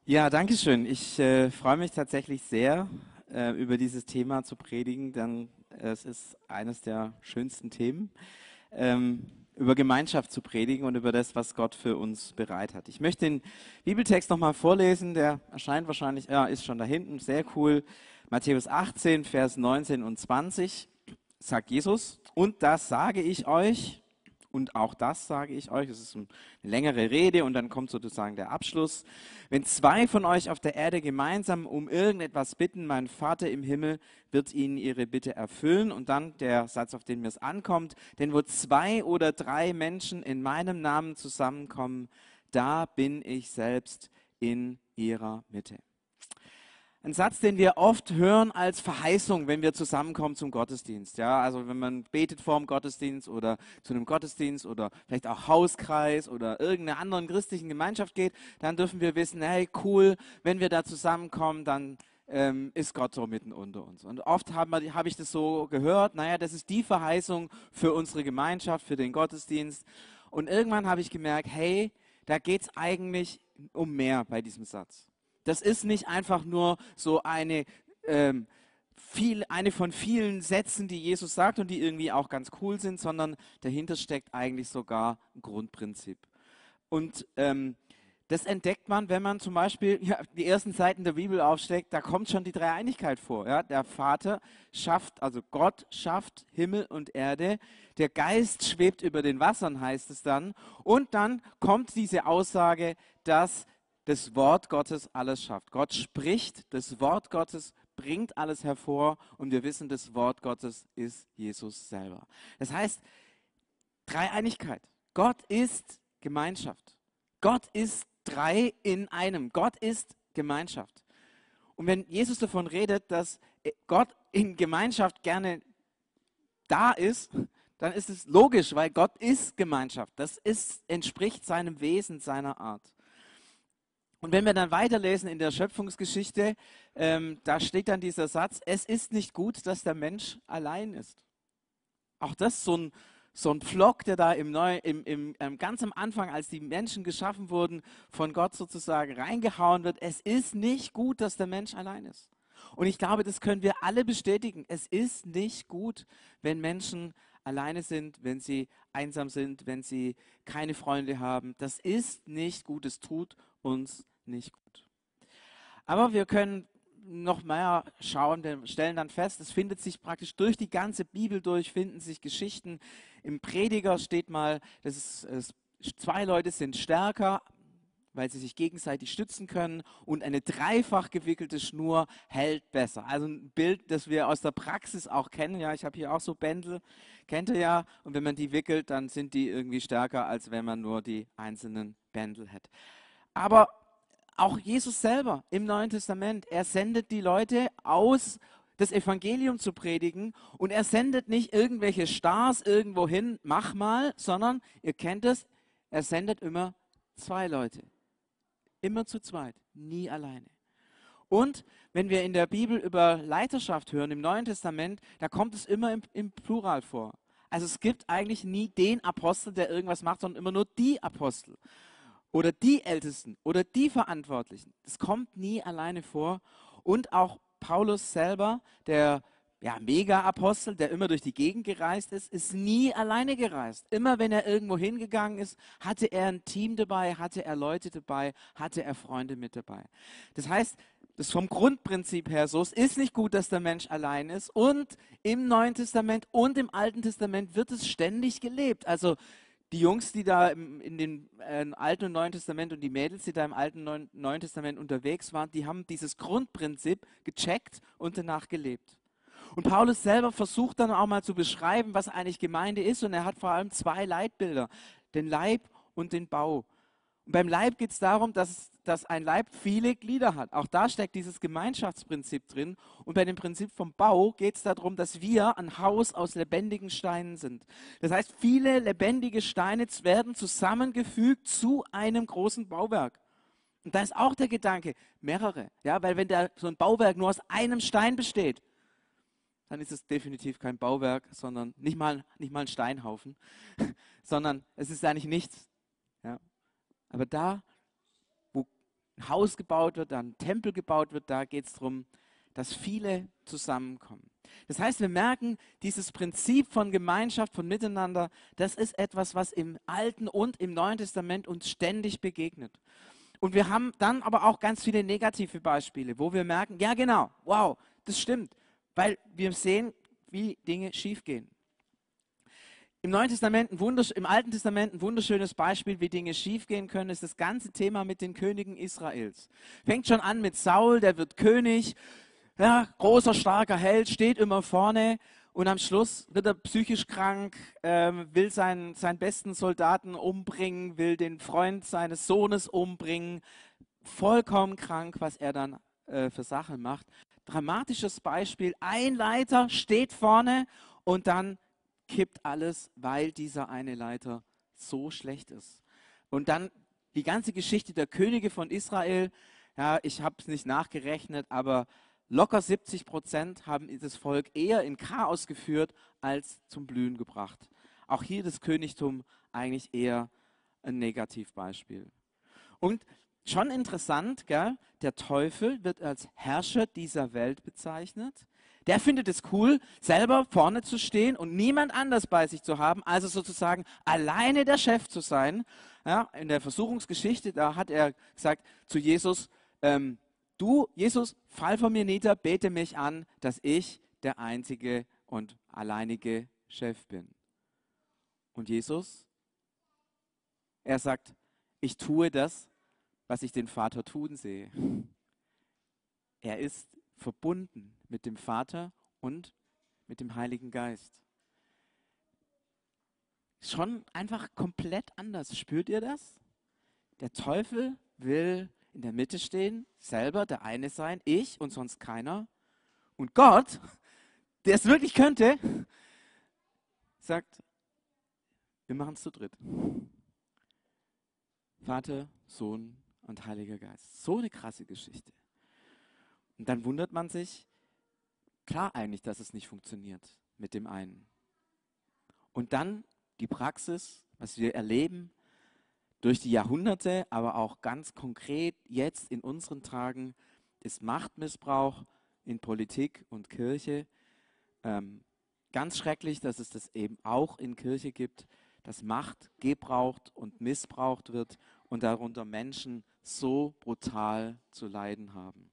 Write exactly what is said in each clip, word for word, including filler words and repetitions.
Ja, danke schön. Ich äh, freue mich tatsächlich sehr, äh, über dieses Thema zu predigen, denn es ist eines der schönsten Themen, ähm, über Gemeinschaft zu predigen und über das, was Gott für uns bereit hat. Ich möchte den Bibeltext nochmal vorlesen, der erscheint wahrscheinlich, ja, ist schon da hinten, sehr cool. Matthäus achtzehn, Vers neunzehn und zwanzig sagt Jesus, und das sage ich euch, und auch das sage ich euch, es ist eine längere Rede und dann kommt sozusagen der Abschluss. Wenn zwei von euch auf der Erde gemeinsam um irgendetwas bitten, mein Vater im Himmel wird ihnen ihre Bitte erfüllen. Und dann der Satz, auf den mir es ankommt, denn wo zwei oder drei Menschen in meinem Namen zusammenkommen, da bin ich selbst in ihrer Mitte. Ein Satz, den wir oft hören als Verheißung, wenn wir zusammenkommen zum Gottesdienst. Ja, also wenn man betet vor dem Gottesdienst oder zu einem Gottesdienst oder vielleicht auch Hauskreis oder irgendeiner anderen christlichen Gemeinschaft geht, dann dürfen wir wissen, hey, cool, wenn wir da zusammenkommen, dann ähm, ist Gott so mitten unter uns. Und oft habe hab ich das so gehört, naja, das ist die Verheißung für unsere Gemeinschaft, für den Gottesdienst. Und irgendwann habe ich gemerkt, hey, da geht es eigentlich um mehr bei diesem Satz. Das ist nicht einfach nur so eine, ähm, viel, eine von vielen Sätzen, die Jesus sagt und die irgendwie auch ganz cool sind, sondern dahinter steckt eigentlich sogar ein Grundprinzip. Und ähm, das entdeckt man, wenn man zum Beispiel ja, die ersten Seiten der Bibel aufschlägt, da kommt schon die Dreieinigkeit vor. Ja? Der Vater schafft, also Gott schafft Himmel und Erde, der Geist schwebt über den Wassern, heißt es dann. Und dann kommt diese Aussage, dass das Wort Gottes alles schafft. Gott spricht, das Wort Gottes bringt alles hervor und wir wissen, das Wort Gottes ist Jesus selber. Das heißt, Dreieinigkeit. Gott ist Gemeinschaft. Gott ist drei in einem. Gott ist Gemeinschaft. Und wenn Jesus davon redet, dass Gott in Gemeinschaft gerne da ist, dann ist es logisch, weil Gott ist Gemeinschaft. Das ist, entspricht seinem Wesen, seiner Art. Und wenn wir dann weiterlesen in der Schöpfungsgeschichte, ähm, da steht dann dieser Satz, es ist nicht gut, dass der Mensch allein ist. Auch das ist so ein, so ein Pflock, der da im Neu, im, im, ähm, ganz am Anfang, als die Menschen geschaffen wurden, von Gott sozusagen reingehauen wird. Es ist nicht gut, dass der Mensch allein ist. Und ich glaube, das können wir alle bestätigen. Es ist nicht gut, wenn Menschen alleine sind, wenn sie einsam sind, wenn sie keine Freunde haben. Das ist nicht gut. Es tut uns nicht gut. Aber wir können noch mehr schauen, wir stellen dann fest, es findet sich praktisch durch die ganze Bibel durch, finden sich Geschichten. Im Prediger steht mal, dass es, es, zwei Leute sind stärker, weil sie sich gegenseitig stützen können und eine dreifach gewickelte Schnur hält besser. Also ein Bild, das wir aus der Praxis auch kennen. Ja, ich habe hier auch so Bändel, kennt ihr ja. Und wenn man die wickelt, dann sind die irgendwie stärker, als wenn man nur die einzelnen Bändel hat. Aber auch Jesus selber im Neuen Testament, er sendet die Leute aus, das Evangelium zu predigen und er sendet nicht irgendwelche Stars irgendwo hin, mach mal, sondern, ihr kennt es, er sendet immer zwei Leute. Immer zu zweit, nie alleine. Und wenn wir in der Bibel über Leiterschaft hören, im Neuen Testament, da kommt es immer im, im Plural vor. Also es gibt eigentlich nie den Apostel, der irgendwas macht, sondern immer nur die Apostel oder die Ältesten oder die Verantwortlichen. Das kommt nie alleine vor. Und auch Paulus selber, der ja, Mega-Apostel, der immer durch die Gegend gereist ist, ist nie alleine gereist. Immer wenn er irgendwo hingegangen ist, hatte er ein Team dabei, hatte er Leute dabei, hatte er Freunde mit dabei. Das heißt, das ist vom Grundprinzip her so, es ist nicht gut, dass der Mensch allein ist. Und im Neuen Testament und im Alten Testament wird es ständig gelebt. Also die Jungs, die da im, in dem äh, Alten und Neuen Testament und die Mädels, die da im Alten und Neuen, Neuen Testament unterwegs waren, die haben dieses Grundprinzip gecheckt und danach gelebt. Und Paulus selber versucht dann auch mal zu beschreiben, was eigentlich Gemeinde ist. Und er hat vor allem zwei Leitbilder, den Leib und den Bau. Und beim Leib geht es darum, dass, dass ein Leib viele Glieder hat. Auch da steckt dieses Gemeinschaftsprinzip drin. Und bei dem Prinzip vom Bau geht es darum, dass wir ein Haus aus lebendigen Steinen sind. Das heißt, viele lebendige Steine werden zusammengefügt zu einem großen Bauwerk. Und da ist auch der Gedanke, mehrere. Ja, weil wenn der, so ein Bauwerk nur aus einem Stein besteht, dann ist es definitiv kein Bauwerk, sondern nicht mal, nicht mal ein Steinhaufen, sondern es ist eigentlich nichts. Ja. Aber da, wo ein Haus gebaut wird, da ein Tempel gebaut wird, da geht es darum, dass viele zusammenkommen. Das heißt, wir merken, dieses Prinzip von Gemeinschaft, von Miteinander, das ist etwas, was im Alten und im Neuen Testament uns ständig begegnet. Und wir haben dann aber auch ganz viele negative Beispiele, wo wir merken, ja genau, wow, das stimmt, weil wir sehen, wie Dinge schiefgehen. Im Neuen Testament, ein Wundersch- im Alten Testament ein wunderschönes Beispiel, wie Dinge schiefgehen können, ist das ganze Thema mit den Königen Israels. Fängt schon an mit Saul, der wird König, ja, großer, starker Held, steht immer vorne und am Schluss wird er psychisch krank, ähm, will seinen, seinen besten Soldaten umbringen, will den Freund seines Sohnes umbringen, vollkommen krank, was er dann äh, für Sachen macht. Dramatisches Beispiel, ein Leiter steht vorne und dann kippt alles, weil dieser eine Leiter so schlecht ist. Und dann die ganze Geschichte der Könige von Israel, ja, ich habe es nicht nachgerechnet, aber locker siebzig Prozent haben das Volk eher in Chaos geführt, als zum Blühen gebracht. Auch hier das Königtum eigentlich eher ein Negativbeispiel. Und schon interessant, gell? Der Teufel wird als Herrscher dieser Welt bezeichnet. Der findet es cool, selber vorne zu stehen und niemand anders bei sich zu haben, also sozusagen alleine der Chef zu sein. Ja, in der Versuchungsgeschichte, da hat er gesagt zu Jesus, ähm, du, Jesus, fall vor mir nieder, bete mich an, dass ich der einzige und alleinige Chef bin. Und Jesus, er sagt, ich tue das, was ich den Vater tun sehe. Er ist verbunden mit dem Vater und mit dem Heiligen Geist. Schon einfach komplett anders. Spürt ihr das? Der Teufel will in der Mitte stehen, selber der eine sein, ich und sonst keiner. Und Gott, der es wirklich könnte, sagt, wir machen es zu dritt. Vater, Sohn und Heiliger Geist. So eine krasse Geschichte. Und dann wundert man sich, klar eigentlich, dass es nicht funktioniert mit dem einen. Und dann die Praxis, was wir erleben durch die Jahrhunderte, aber auch ganz konkret jetzt in unseren Tagen, ist Machtmissbrauch in Politik und Kirche. Ähm, ganz schrecklich, dass es das eben auch in Kirche gibt, dass Macht gebraucht und missbraucht wird und darunter Menschen so brutal zu leiden haben.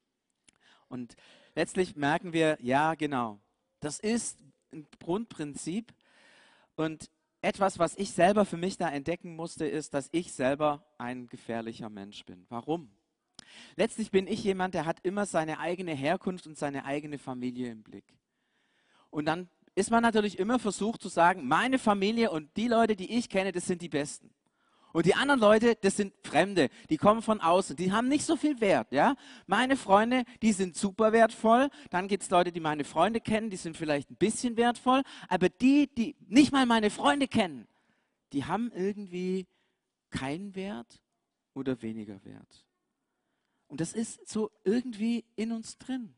Und letztlich merken wir, ja genau, das ist ein Grundprinzip und etwas, was ich selber für mich da entdecken musste, ist, dass ich selber ein gefährlicher Mensch bin. Warum? Letztlich bin ich jemand, der hat immer seine eigene Herkunft und seine eigene Familie im Blick. Und dann ist man natürlich immer versucht zu sagen, meine Familie und die Leute, die ich kenne, das sind die Besten. Und die anderen Leute, das sind Fremde, die kommen von außen, die haben nicht so viel Wert. Ja? Meine Freunde, die sind super wertvoll. Dann gibt es Leute, die meine Freunde kennen, die sind vielleicht ein bisschen wertvoll. Aber die, die nicht mal meine Freunde kennen, die haben irgendwie keinen Wert oder weniger Wert. Und das ist so irgendwie in uns drin.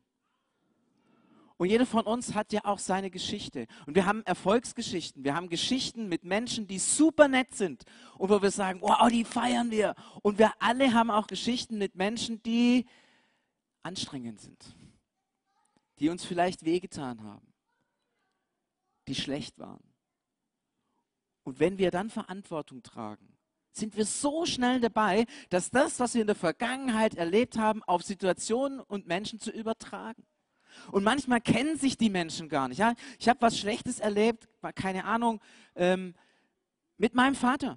Und jeder von uns hat ja auch seine Geschichte. Und wir haben Erfolgsgeschichten. Wir haben Geschichten mit Menschen, die super nett sind. Und wo wir sagen, wow, die feiern wir. Und wir alle haben auch Geschichten mit Menschen, die anstrengend sind. Die uns vielleicht wehgetan haben. Die schlecht waren. Und wenn wir dann Verantwortung tragen, sind wir so schnell dabei, dass das, was wir in der Vergangenheit erlebt haben, auf Situationen und Menschen zu übertragen. Und manchmal kennen sich die Menschen gar nicht. Ja? Ich habe was Schlechtes erlebt, keine Ahnung, ähm, mit meinem Vater.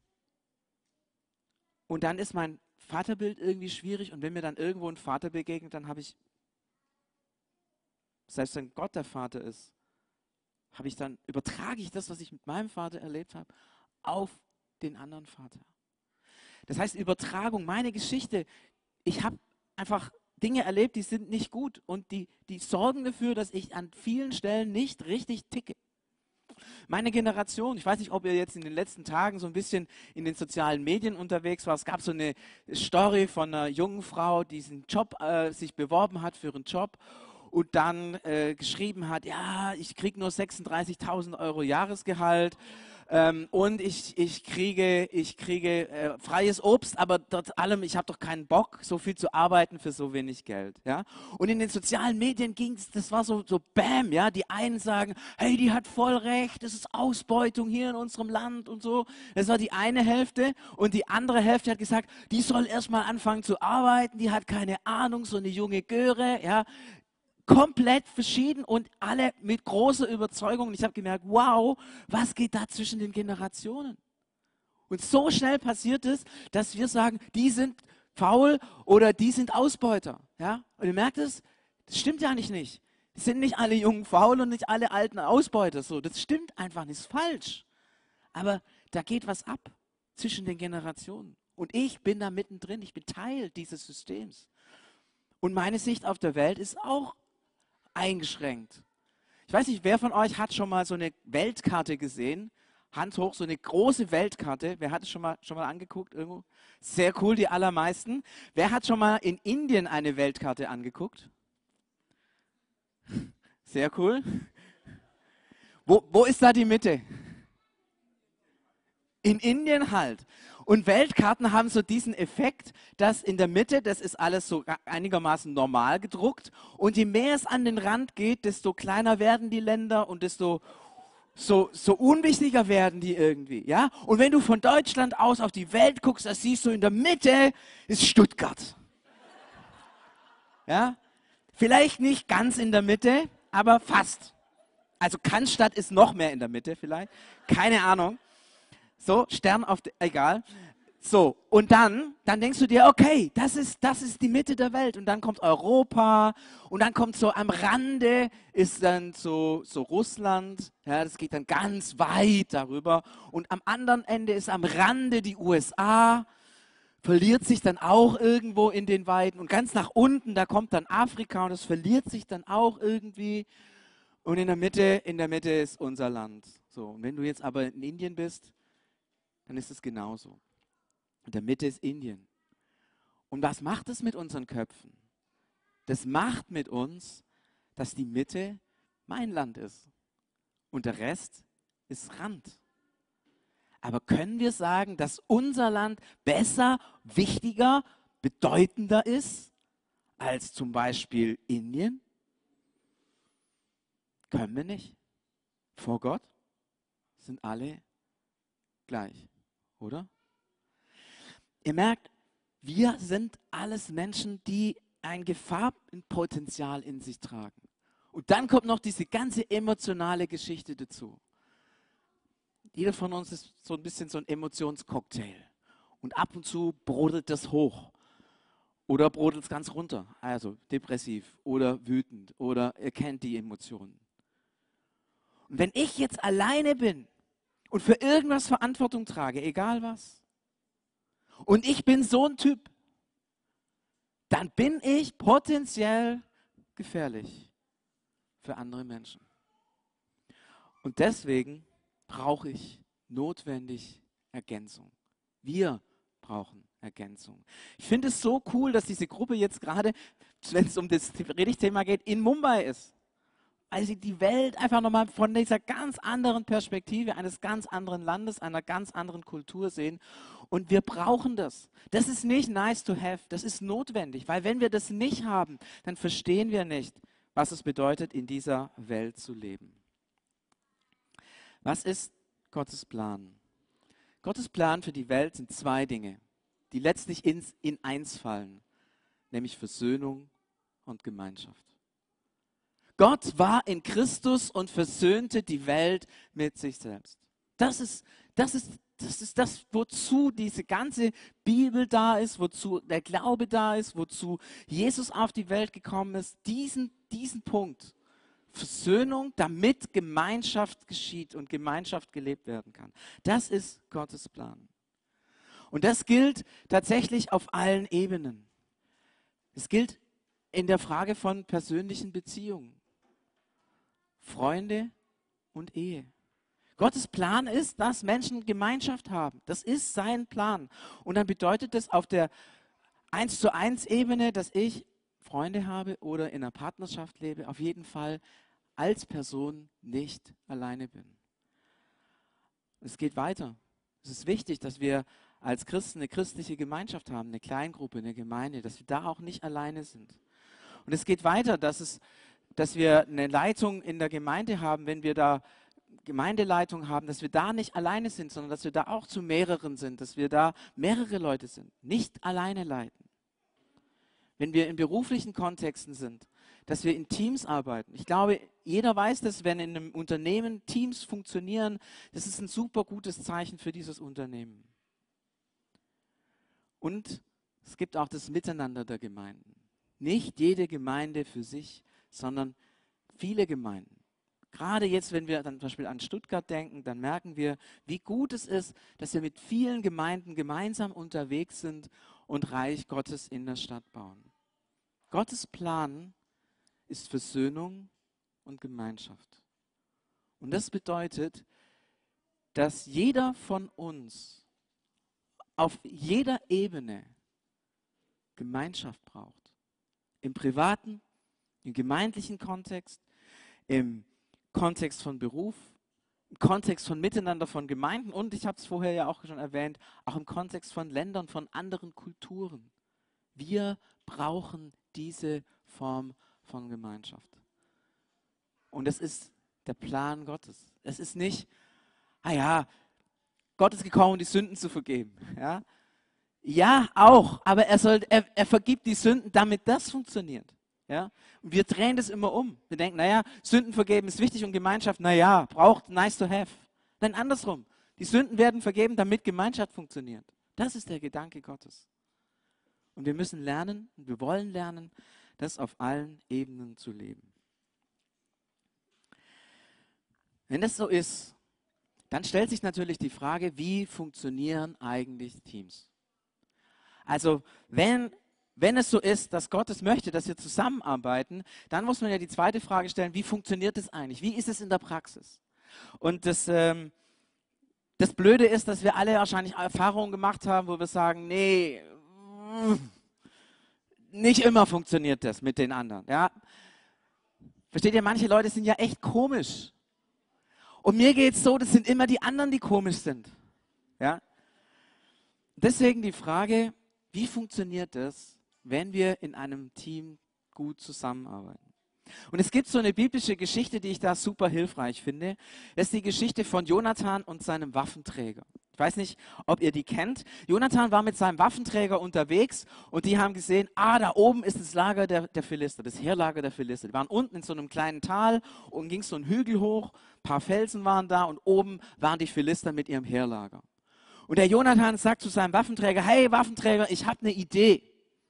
Und dann ist mein Vaterbild irgendwie schwierig und wenn mir dann irgendwo ein Vater begegnet, dann habe ich, selbst wenn Gott der Vater ist, habe ich dann, übertrage ich das, was ich mit meinem Vater erlebt habe, auf den anderen Vater. Das heißt, Übertragung, meine Geschichte, ich habe einfach Dinge erlebt, die sind nicht gut und die, die sorgen dafür, dass ich an vielen Stellen nicht richtig ticke. Meine Generation, ich weiß nicht, ob ihr jetzt in den letzten Tagen so ein bisschen in den sozialen Medien unterwegs war. Es gab so eine Story von einer jungen Frau, die diesen Job, äh, sich beworben hat für einen Job und dann äh, geschrieben hat, ja, ich kriege nur sechsunddreißigtausend Euro Jahresgehalt. ähm, und ich, ich kriege, ich kriege äh, freies Obst, aber trotz allem, ich habe doch keinen Bock, so viel zu arbeiten für so wenig Geld. Ja? Und in den sozialen Medien ging es, das war so, so Bam, ja, die einen sagen, hey, die hat voll recht, das ist Ausbeutung hier in unserem Land und so. Das war die eine Hälfte und die andere Hälfte hat gesagt, die soll erstmal anfangen zu arbeiten, die hat keine Ahnung, so eine junge Göre, ja. Komplett verschieden und alle mit großer Überzeugung. Und ich habe gemerkt, wow, was geht da zwischen den Generationen? Und so schnell passiert es, dass wir sagen, die sind faul oder die sind Ausbeuter. Ja? Und ihr merkt es, das stimmt ja nicht nicht. Es sind nicht alle Jungen faul und nicht alle Alten Ausbeuter. So, das stimmt einfach nicht, ist falsch. Aber da geht was ab zwischen den Generationen. Und ich bin da mittendrin, ich bin Teil dieses Systems. Und meine Sicht auf der Welt ist auch eingeschränkt. Ich weiß nicht, wer von euch hat schon mal so eine Weltkarte gesehen? Hand hoch, so eine große Weltkarte. Wer hat es schon mal, schon mal angeguckt irgendwo? Sehr cool, die allermeisten. Wer hat schon mal in Indien eine Weltkarte angeguckt? Sehr cool. Wo, wo ist da die Mitte? In Indien halt. Und Weltkarten haben so diesen Effekt, dass in der Mitte, das ist alles so einigermaßen normal gedruckt. Und je mehr es an den Rand geht, desto kleiner werden die Länder und desto so, so unwichtiger werden die irgendwie. Ja? Und wenn du von Deutschland aus auf die Welt guckst, da siehst du, in der Mitte ist Stuttgart. Ja? Vielleicht nicht ganz in der Mitte, aber fast. Also Cannstatt ist noch mehr in der Mitte vielleicht. Keine Ahnung. So, Stern auf, de, egal. So, und dann, dann denkst du dir, okay, das ist, das ist die Mitte der Welt. Und dann kommt Europa und dann kommt so am Rande ist dann so, so Russland. Ja, das geht dann ganz weit darüber. Und am anderen Ende ist am Rande die U S A, verliert sich dann auch irgendwo in den Weiten. Und ganz nach unten, da kommt dann Afrika und das verliert sich dann auch irgendwie. Und in der Mitte, in der Mitte ist unser Land. So, und wenn du jetzt aber in Indien bist, dann ist es genauso. In der Mitte ist Indien. Und was macht es mit unseren Köpfen? Das macht mit uns, dass die Mitte mein Land ist. Und der Rest ist Rand. Aber können wir sagen, dass unser Land besser, wichtiger, bedeutender ist als zum Beispiel Indien? Können wir nicht. Vor Gott sind alle gleich, oder? Ihr merkt, wir sind alles Menschen, die ein Gefahrenpotenzial in sich tragen. Und dann kommt noch diese ganze emotionale Geschichte dazu. Jeder von uns ist so ein bisschen so ein Emotionscocktail. Und ab und zu brodelt das hoch. Oder brodelt es ganz runter. Also depressiv oder wütend oder ihr kennt die Emotionen. Und wenn ich jetzt alleine bin und für irgendwas Verantwortung trage, egal was, und ich bin so ein Typ, dann bin ich potenziell gefährlich für andere Menschen. Und deswegen brauche ich notwendig Ergänzung. Wir brauchen Ergänzung. Ich finde es so cool, dass diese Gruppe jetzt gerade, wenn es um das Predigtthema geht, in Mumbai ist. Weil sie die Welt einfach nochmal von dieser ganz anderen Perspektive, eines ganz anderen Landes, einer ganz anderen Kultur sehen. Und wir brauchen das. Das ist nicht nice to have, das ist notwendig. Weil wenn wir das nicht haben, dann verstehen wir nicht, was es bedeutet, in dieser Welt zu leben. Was ist Gottes Plan? Gottes Plan für die Welt sind zwei Dinge, die letztlich ins, in eins fallen, nämlich Versöhnung und Gemeinschaft. Gott war in Christus und versöhnte die Welt mit sich selbst. Das ist, das ist, das ist das, wozu diese ganze Bibel da ist, wozu der Glaube da ist, wozu Jesus auf die Welt gekommen ist. Diesen, diesen Punkt, Versöhnung, damit Gemeinschaft geschieht und Gemeinschaft gelebt werden kann. Das ist Gottes Plan. Und das gilt tatsächlich auf allen Ebenen. Es gilt in der Frage von persönlichen Beziehungen. Freunde und Ehe. Gottes Plan ist, dass Menschen Gemeinschaft haben. Das ist sein Plan. Und dann bedeutet das auf der eins zu eins Ebene, dass ich Freunde habe oder in einer Partnerschaft lebe, auf jeden Fall als Person nicht alleine bin. Es geht weiter. Es ist wichtig, dass wir als Christen eine christliche Gemeinschaft haben, eine Kleingruppe, eine Gemeinde, dass wir da auch nicht alleine sind. Und es geht weiter, dass, es, dass wir eine Leitung in der Gemeinde haben, wenn wir da Gemeindeleitung haben, dass wir da nicht alleine sind, sondern dass wir da auch zu mehreren sind, dass wir da mehrere Leute sind, nicht alleine leiten. Wenn wir in beruflichen Kontexten sind, dass wir in Teams arbeiten. Ich glaube, jeder weiß das, wenn in einem Unternehmen Teams funktionieren, das ist ein super gutes Zeichen für dieses Unternehmen. Und es gibt auch das Miteinander der Gemeinden. Nicht jede Gemeinde für sich, sondern viele Gemeinden. Gerade jetzt, wenn wir dann zum Beispiel an Stuttgart denken, dann merken wir, wie gut es ist, dass wir mit vielen Gemeinden gemeinsam unterwegs sind und Reich Gottes in der Stadt bauen. Gottes Plan ist Versöhnung und Gemeinschaft. Und das bedeutet, dass jeder von uns auf jeder Ebene Gemeinschaft braucht. Im privaten, im gemeindlichen Kontext, im Kontext von Beruf, im Kontext von Miteinander von Gemeinden und, ich habe es vorher ja auch schon erwähnt, auch im Kontext von Ländern, von anderen Kulturen. Wir brauchen diese Form von Gemeinschaft. Und das ist der Plan Gottes. Es ist nicht, ah ja, Gott ist gekommen, um die Sünden zu vergeben. Ja, ja auch, aber er, soll, er, er vergibt die Sünden, damit das funktioniert. Ja? Und wir drehen das immer um. Wir denken, naja, Sünden vergeben ist wichtig und Gemeinschaft, naja, braucht nice to have. Nein, andersrum. Die Sünden werden vergeben, damit Gemeinschaft funktioniert. Das ist der Gedanke Gottes. Und wir müssen lernen, und wir wollen lernen, das auf allen Ebenen zu leben. Wenn das so ist, dann stellt sich natürlich die Frage, wie funktionieren eigentlich Teams? Also wenn, wenn es so ist, dass Gott es möchte, dass wir zusammenarbeiten, dann muss man ja die zweite Frage stellen, wie funktioniert es eigentlich? Wie ist es in der Praxis? Und das, ähm, das Blöde ist, dass wir alle wahrscheinlich Erfahrungen gemacht haben, wo wir sagen, nee, nicht immer funktioniert das mit den anderen. Ja? Versteht ihr, manche Leute sind ja echt komisch. Und mir geht es so, das sind immer die anderen, die komisch sind. Ja? Deswegen die Frage, wie funktioniert das, wenn wir in einem Team gut zusammenarbeiten? Und es gibt so eine biblische Geschichte, die ich da super hilfreich finde. Das ist die Geschichte von Jonathan und seinem Waffenträger. Ich weiß nicht, ob ihr die kennt. Jonathan war mit seinem Waffenträger unterwegs und die haben gesehen, ah, da oben ist das Lager der, der Philister, das Heerlager der Philister. Die waren unten in so einem kleinen Tal und ging so einen Hügel hoch, ein paar Felsen waren da und oben waren die Philister mit ihrem Heerlager. Und der Jonathan sagt zu seinem Waffenträger, hey Waffenträger, ich habe eine Idee.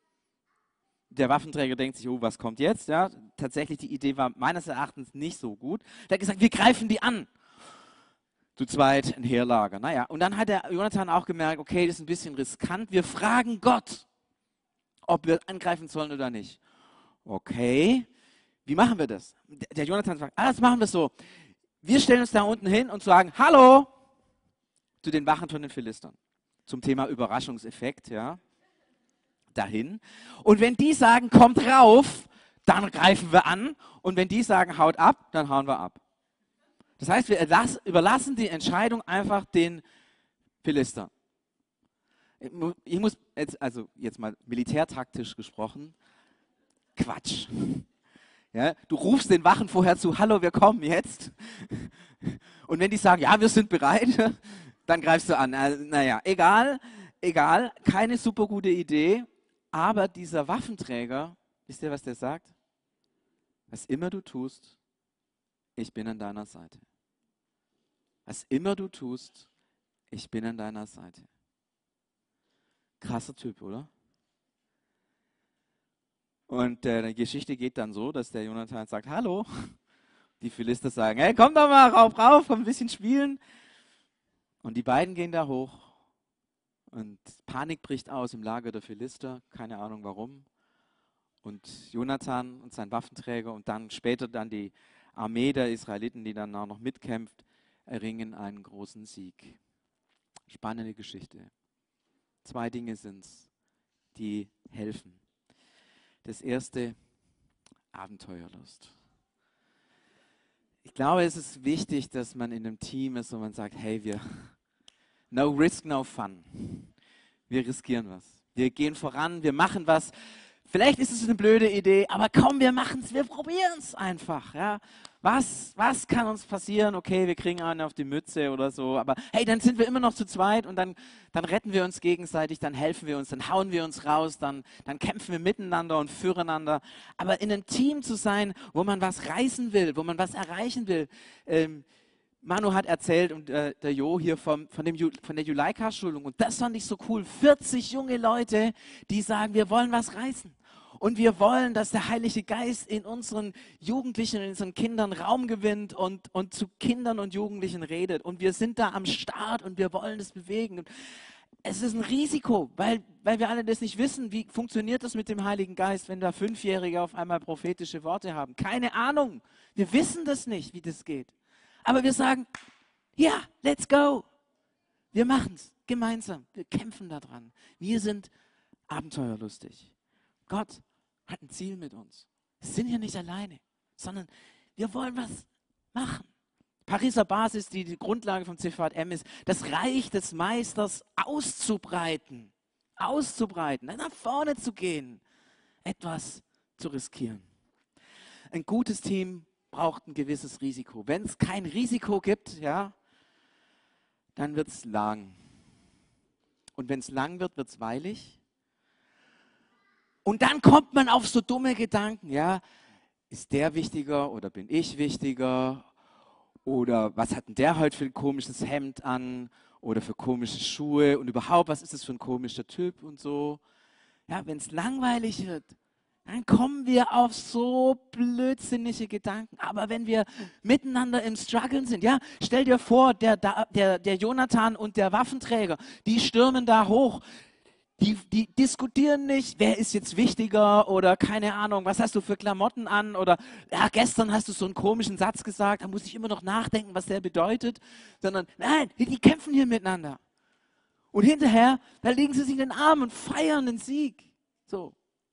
Der Waffenträger denkt sich, oh, was kommt jetzt? Ja, tatsächlich, die Idee war meines Erachtens nicht so gut. Der hat gesagt, wir greifen die an. Zu zweit ein Heerlager. Naja, und dann hat der Jonathan auch gemerkt, okay, das ist ein bisschen riskant. Wir fragen Gott, ob wir angreifen sollen oder nicht. Okay, wie machen wir das? Der Jonathan sagt, ah, das machen wir so. Wir stellen uns da unten hin und sagen, hallo, zu den Wachen von den Philistern. Zum Thema Überraschungseffekt, ja. Dahin. Und wenn die sagen, kommt rauf, dann greifen wir an. Und wenn die sagen, haut ab, dann hauen wir ab. Das heißt, wir überlassen die Entscheidung einfach den Philistern. Ich muss jetzt, also jetzt mal militärtaktisch gesprochen, Quatsch. Ja, du rufst den Wachen vorher zu, hallo, wir kommen jetzt. Und wenn die sagen, ja, wir sind bereit, dann greifst du an. Also, naja, egal, egal, keine super gute Idee. Aber dieser Waffenträger, wisst ihr, was der sagt? Was immer du tust, ich bin an deiner Seite. Was immer du tust, ich bin an deiner Seite. Krasser Typ, oder? Und äh, die Geschichte geht dann so, dass der Jonathan sagt, hallo. Die Philister sagen, hey, komm doch mal rauf, rauf, komm ein bisschen spielen. Und die beiden gehen da hoch. Und Panik bricht aus im Lager der Philister, keine Ahnung warum. Und Jonathan und sein Waffenträger und dann später dann die Armee der Israeliten, die dann auch noch mitkämpft, erringen einen großen Sieg. Spannende Geschichte. Zwei Dinge sind es, die helfen. Das erste, Abenteuerlust. Ich glaube, es ist wichtig, dass man in einem Team ist, wo man sagt, hey, wir, no risk, no fun. Wir riskieren was. Wir gehen voran, wir machen was. Vielleicht ist es eine blöde Idee, aber komm, wir machen es, wir probieren es einfach. Ja? Was, was kann uns passieren? Okay, wir kriegen einen auf die Mütze oder so, aber hey, dann sind wir immer noch zu zweit und dann, dann retten wir uns gegenseitig, dann helfen wir uns, dann hauen wir uns raus, dann, dann kämpfen wir miteinander und füreinander. Aber in einem Team zu sein, wo man was reißen will, wo man was erreichen will, ähm, Manu hat erzählt und äh, der Jo hier vom, von, dem Ju, von der Juleika-Schulung und das fand ich so cool. vierzig junge Leute, die sagen, wir wollen was reißen. Und wir wollen, dass der Heilige Geist in unseren Jugendlichen, in unseren Kindern Raum gewinnt und, und zu Kindern und Jugendlichen redet. Und wir sind da am Start und wir wollen das bewegen. Und es ist ein Risiko, weil, weil wir alle das nicht wissen. Wie funktioniert das mit dem Heiligen Geist, wenn da Fünfjährige auf einmal prophetische Worte haben? Keine Ahnung. Wir wissen das nicht, wie das geht. Aber wir sagen, ja, let's go. Wir machen es gemeinsam. Wir kämpfen daran. Wir sind abenteuerlustig. Gott hat ein Ziel mit uns. Wir sind hier nicht alleine, sondern wir wollen was machen. Pariser Basis, die, die Grundlage vom C V J M ist, das Reich des Meisters auszubreiten. Auszubreiten, nach vorne zu gehen, etwas zu riskieren. Ein gutes Team braucht ein gewisses Risiko. Wenn es kein Risiko gibt, ja, dann wird es lang. Und wenn es lang wird, wird es weilig. Und dann kommt man auf so dumme Gedanken, ja, ist der wichtiger oder bin ich wichtiger? Oder was hat denn der heute für ein komisches Hemd an? Oder für komische Schuhe? Und überhaupt, was ist das für ein komischer Typ und so? Ja, wenn es langweilig wird, dann kommen wir auf so blödsinnige Gedanken. Aber wenn wir miteinander im Struggeln sind, ja, stell dir vor, der, der, der Jonathan und der Waffenträger, die stürmen da hoch. Die, die diskutieren nicht, wer ist jetzt wichtiger oder keine Ahnung, was hast du für Klamotten an oder ja, gestern hast du so einen komischen Satz gesagt, da muss ich immer noch nachdenken, was der bedeutet, sondern nein, die kämpfen hier miteinander. Und hinterher, da legen sie sich in den Arm und feiern den Sieg. So.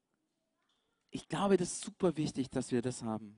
Ich glaube, das ist super wichtig, dass wir das haben.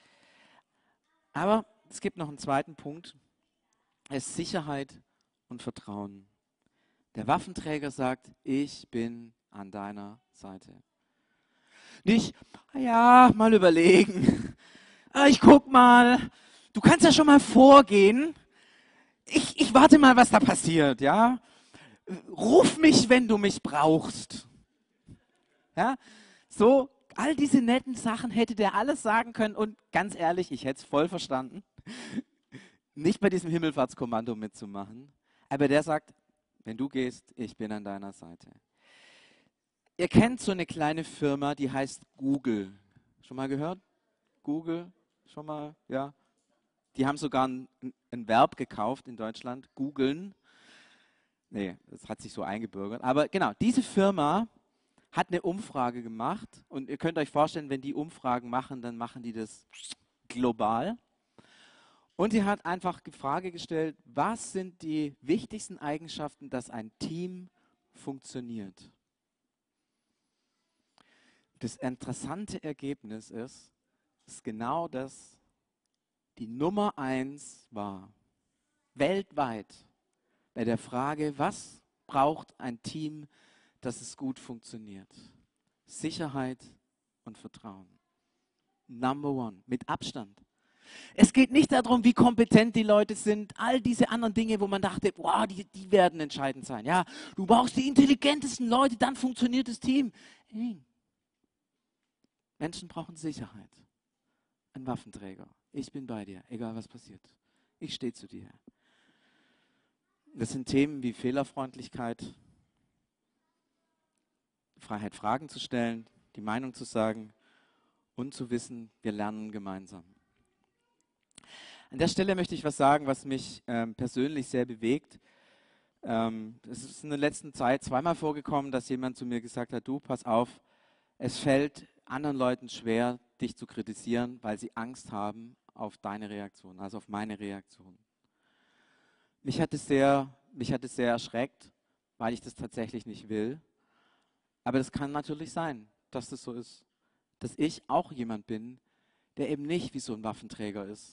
Aber es gibt noch einen zweiten Punkt, es ist Sicherheit und Vertrauen. Der Waffenträger sagt, ich bin an deiner Seite. Nicht, ja, mal überlegen. Ich guck mal. Du kannst ja schon mal vorgehen. Ich, ich warte mal, was da passiert, ja. Ruf mich, wenn du mich brauchst. Ja, so, all diese netten Sachen hätte der alles sagen können und ganz ehrlich, ich hätte es voll verstanden, nicht bei diesem Himmelfahrtskommando mitzumachen. Aber der sagt, wenn du gehst, ich bin an deiner Seite. Ihr kennt so eine kleine Firma, die heißt Google. Schon mal gehört? Google? Schon mal? Ja. Die haben sogar ein, ein Verb gekauft in Deutschland, googeln. Nee, das hat sich so eingebürgert. Aber genau, diese Firma hat eine Umfrage gemacht. Und ihr könnt euch vorstellen, wenn die Umfragen machen, dann machen die das global. Und sie hat einfach die Frage gestellt, was sind die wichtigsten Eigenschaften, dass ein Team funktioniert? Das interessante Ergebnis ist, dass genau das die Nummer eins war, weltweit, bei der Frage, was braucht ein Team, dass es gut funktioniert? Sicherheit und Vertrauen. Number one, mit Abstand. Es geht nicht darum, wie kompetent die Leute sind, all diese anderen Dinge, wo man dachte, wow, die, die werden entscheidend sein. Ja, du brauchst die intelligentesten Leute, dann funktioniert das Team. Nein. Menschen brauchen Sicherheit. Ein Waffenträger. Ich bin bei dir, egal was passiert. Ich stehe zu dir. Das sind Themen wie Fehlerfreundlichkeit, Freiheit, Fragen zu stellen, die Meinung zu sagen und zu wissen, wir lernen gemeinsam. An der Stelle möchte ich was sagen, was mich ähm, persönlich sehr bewegt. Ähm, es ist in der letzten Zeit zweimal vorgekommen, dass jemand zu mir gesagt hat, du, pass auf, es fällt anderen Leuten schwer, dich zu kritisieren, weil sie Angst haben auf deine Reaktion, also auf meine Reaktion. Mich hat es sehr, mich hat es sehr erschreckt, weil ich das tatsächlich nicht will. Aber das kann natürlich sein, dass das so ist, dass ich auch jemand bin, der eben nicht wie so ein Waffenträger ist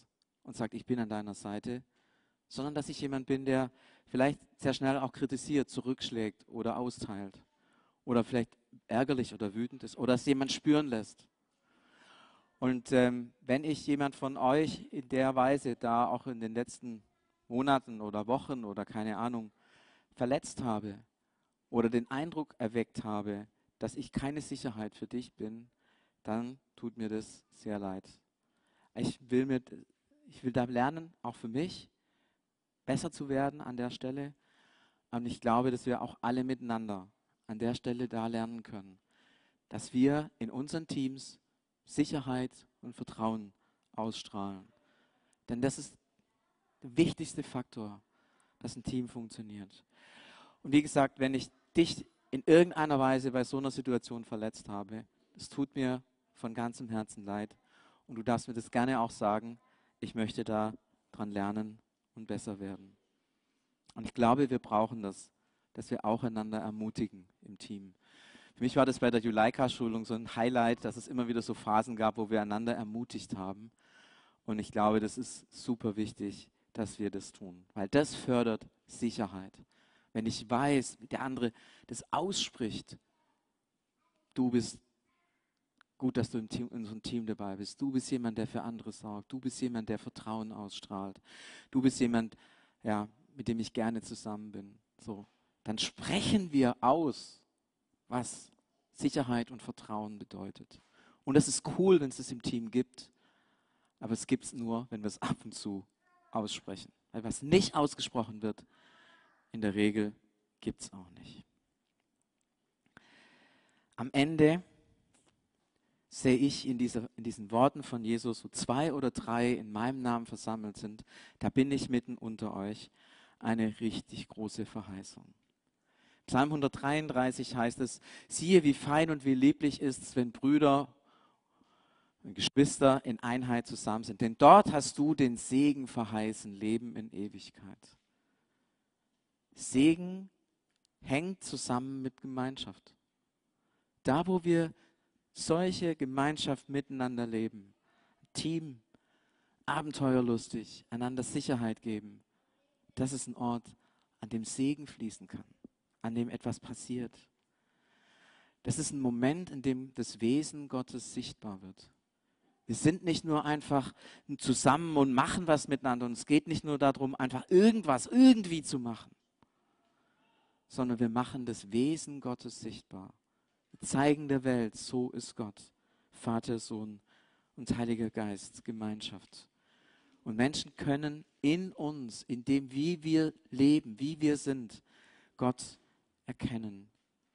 und sagt, ich bin an deiner Seite, sondern dass ich jemand bin, der vielleicht sehr schnell auch kritisiert, zurückschlägt oder austeilt oder vielleicht ärgerlich oder wütend ist oder es jemand spüren lässt. Und ähm, wenn ich jemand von euch in der Weise da auch in den letzten Monaten oder Wochen oder keine Ahnung verletzt habe oder den Eindruck erweckt habe, dass ich keine Sicherheit für dich bin, dann tut mir das sehr leid. Ich will, mir, ich will da lernen, auch für mich, besser zu werden an der Stelle. Und ich glaube, dass wir auch alle miteinander an der Stelle da lernen können, dass wir in unseren Teams Sicherheit und Vertrauen ausstrahlen. Denn das ist der wichtigste Faktor, dass ein Team funktioniert. Und wie gesagt, wenn ich dich in irgendeiner Weise bei so einer Situation verletzt habe, es tut mir von ganzem Herzen leid. Und du darfst mir das gerne auch sagen. Ich möchte da dran lernen und besser werden. Und ich glaube, wir brauchen das, dass wir auch einander ermutigen im Team. Für mich war das bei der Juleika-Schulung so ein Highlight, dass es immer wieder so Phasen gab, wo wir einander ermutigt haben. Und ich glaube, das ist super wichtig, dass wir das tun, weil das fördert Sicherheit. Wenn ich weiß, wie der andere das ausspricht, du bist gut, dass du im Team, in so einem Team dabei bist. Du bist jemand, der für andere sorgt. Du bist jemand, der Vertrauen ausstrahlt. Du bist jemand, ja, mit dem ich gerne zusammen bin. So, dann sprechen wir aus, was Sicherheit und Vertrauen bedeutet. Und das ist cool, wenn es es im Team gibt, aber es gibt es nur, wenn wir es ab und zu aussprechen. Weil was nicht ausgesprochen wird, in der Regel gibt es auch nicht. Am Ende sehe ich in, dieser, in diesen Worten von Jesus, wo zwei oder drei in meinem Namen versammelt sind, da bin ich mitten unter euch, eine richtig große Verheißung. Psalm hundertdreiunddreißig heißt es, siehe, wie fein und wie lieblich ist es, wenn Brüder und Geschwister in Einheit zusammen sind. Denn dort hast du den Segen verheißen, Leben in Ewigkeit. Segen hängt zusammen mit Gemeinschaft. Da, wo wir solche Gemeinschaft miteinander leben, Team, abenteuerlustig, einander Sicherheit geben, das ist ein Ort, an dem Segen fließen kann, an dem etwas passiert. Das ist ein Moment, in dem das Wesen Gottes sichtbar wird. Wir sind nicht nur einfach zusammen und machen was miteinander und es geht nicht nur darum, einfach irgendwas irgendwie zu machen, sondern wir machen das Wesen Gottes sichtbar. Wir zeigen der Welt, so ist Gott, Vater, Sohn und Heiliger Geist, Gemeinschaft. Und Menschen können in uns, in dem, wie wir leben, wie wir sind, Gott erkennen.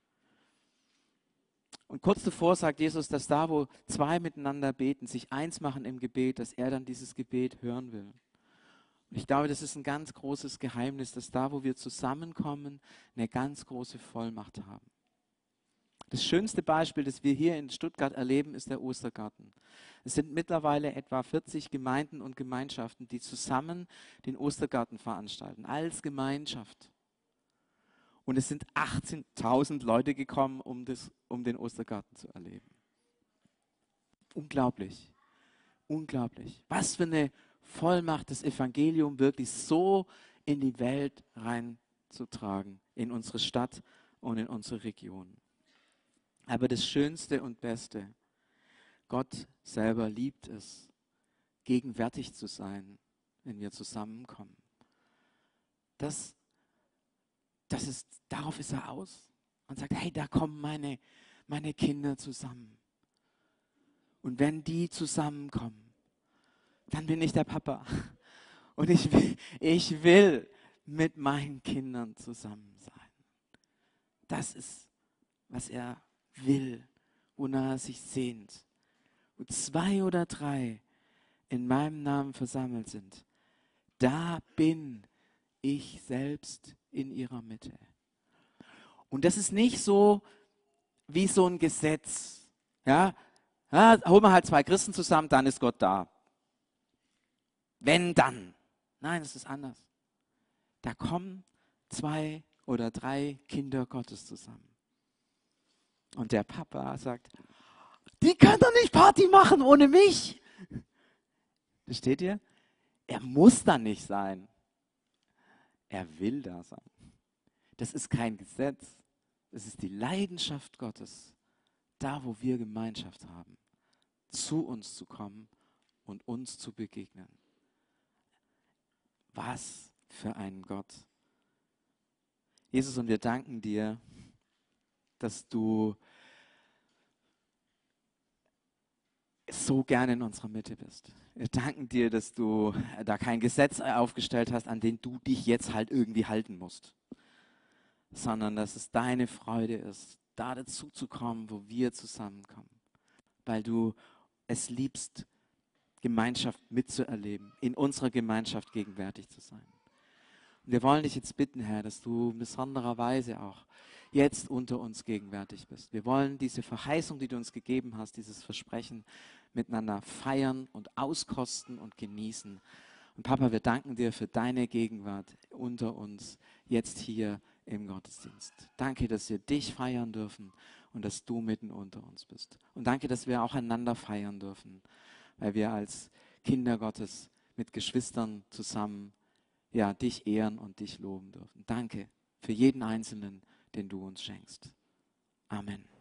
Und kurz davor sagt Jesus, dass da, wo zwei miteinander beten, sich eins machen im Gebet, dass er dann dieses Gebet hören will. Und ich glaube, das ist ein ganz großes Geheimnis, dass da, wo wir zusammenkommen, eine ganz große Vollmacht haben. Das schönste Beispiel, das wir hier in Stuttgart erleben, ist der Ostergarten. Es sind mittlerweile etwa vierzig Gemeinden und Gemeinschaften, die zusammen den Ostergarten veranstalten, als Gemeinschaft. Und es sind achtzehntausend Leute gekommen, um, das, um den Ostergarten zu erleben. Unglaublich, unglaublich. Was für eine Vollmacht, das Evangelium wirklich so in die Welt reinzutragen, in unsere Stadt und in unsere Region. Aber das Schönste und Beste, Gott selber liebt es, gegenwärtig zu sein, wenn wir zusammenkommen. Das, das ist, darauf ist er aus und sagt, hey, da kommen meine, meine Kinder zusammen. Und wenn die zusammenkommen, dann bin ich der Papa. Und ich will, ich will mit meinen Kindern zusammen sein. Das ist, was er will, wonach er sich sehnt. Wo zwei oder drei in meinem Namen versammelt sind, da bin ich selbst in ihrer Mitte. Und das ist nicht so wie so ein Gesetz. Ja, ja, holen wir halt zwei Christen zusammen, dann ist Gott da. Wenn, dann. Nein, es ist anders. Da kommen zwei oder drei Kinder Gottes zusammen. Und der Papa sagt, die können doch nicht Party machen ohne mich. Versteht ihr? Er muss da nicht sein. Er will da sein. Das ist kein Gesetz. Es ist die Leidenschaft Gottes, da wo wir Gemeinschaft haben, zu uns zu kommen und uns zu begegnen. Was für ein Gott. Jesus, und wir danken dir, dass du so gerne in unserer Mitte bist. Wir danken dir, dass du da kein Gesetz aufgestellt hast, an dem du dich jetzt halt irgendwie halten musst, sondern dass es deine Freude ist, da dazu zu kommen, wo wir zusammenkommen, weil du es liebst, Gemeinschaft mitzuerleben, in unserer Gemeinschaft gegenwärtig zu sein. Und wir wollen dich jetzt bitten, Herr, dass du in besonderer Weise auch jetzt unter uns gegenwärtig bist. Wir wollen diese Verheißung, die du uns gegeben hast, dieses Versprechen miteinander feiern und auskosten und genießen. Und Papa, wir danken dir für deine Gegenwart unter uns, jetzt hier im Gottesdienst. Danke, dass wir dich feiern dürfen und dass du mitten unter uns bist. Und danke, dass wir auch einander feiern dürfen, weil wir als Kinder Gottes mit Geschwistern zusammen ja, dich ehren und dich loben dürfen. Danke für jeden Einzelnen, den du uns schenkst. Amen.